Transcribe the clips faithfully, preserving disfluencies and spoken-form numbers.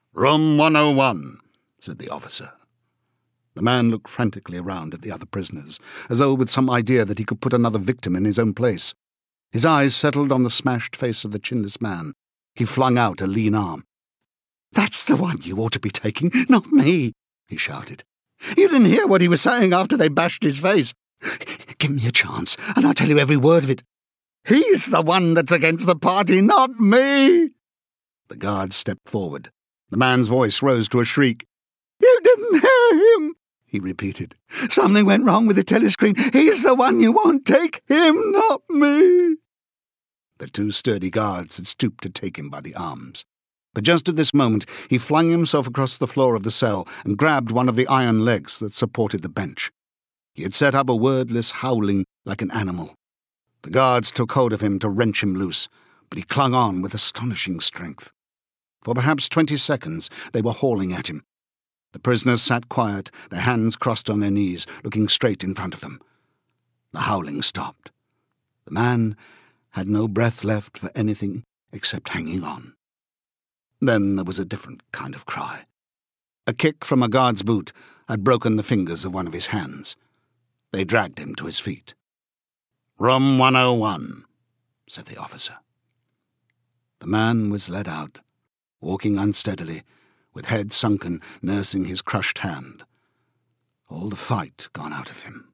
"Room one oh one, said the officer. The man looked frantically around at the other prisoners, as though with some idea that he could put another victim in his own place. His eyes settled on the smashed face of the chinless man. He flung out a lean arm. "That's the one you ought to be taking, not me," he shouted. "You didn't hear what he was saying after they bashed his face. Give me a chance, and I'll tell you every word of it. He's the one that's against the party, not me." The guard stepped forward. The man's voice rose to a shriek. "You didn't hear him," he repeated. "Something went wrong with the telescreen. He's the one you won't take, him, not me." The two sturdy guards had stooped to take him by the arms. But just at this moment he flung himself across the floor of the cell and grabbed one of the iron legs that supported the bench. He had set up a wordless howling like an animal. The guards took hold of him to wrench him loose, but he clung on with astonishing strength. For perhaps twenty seconds they were hauling at him. The prisoners sat quiet, their hands crossed on their knees, looking straight in front of them. The howling stopped. The man had no breath left for anything except hanging on. Then there was a different kind of cry. A kick from a guard's boot had broken the fingers of one of his hands. They dragged him to his feet. "Room one oh one, said the officer. The man was led out, walking unsteadily, with head sunken, nursing his crushed hand. All the fight gone out of him.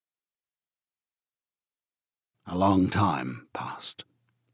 A long time passed.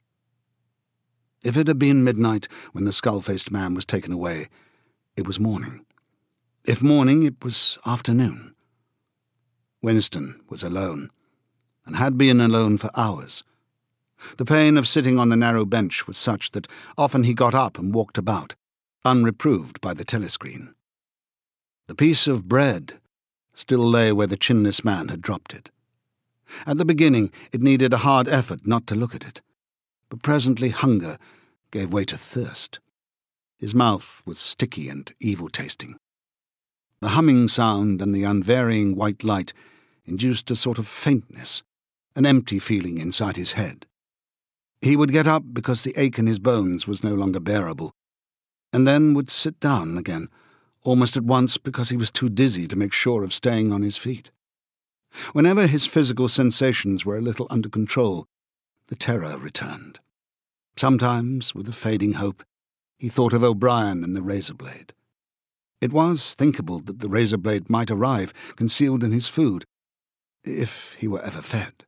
If it had been midnight when the skull-faced man was taken away, it was morning. If morning, it was afternoon. Winston was alone, and had been alone for hours. The pain of sitting on the narrow bench was such that often he got up and walked about, unreproved by the telescreen. The piece of bread still lay where the chinless man had dropped it. At the beginning, it needed a hard effort not to look at it, but presently hunger gave way to thirst. His mouth was sticky and evil-tasting. The humming sound and the unvarying white light induced a sort of faintness, an empty feeling inside his head. He would get up because the ache in his bones was no longer bearable, and then would sit down again, almost at once because he was too dizzy to make sure of staying on his feet. Whenever his physical sensations were a little under control, the terror returned. Sometimes, with a fading hope, he thought of O'Brien and the razor blade. It was thinkable that the razor blade might arrive concealed in his food, if he were ever fed.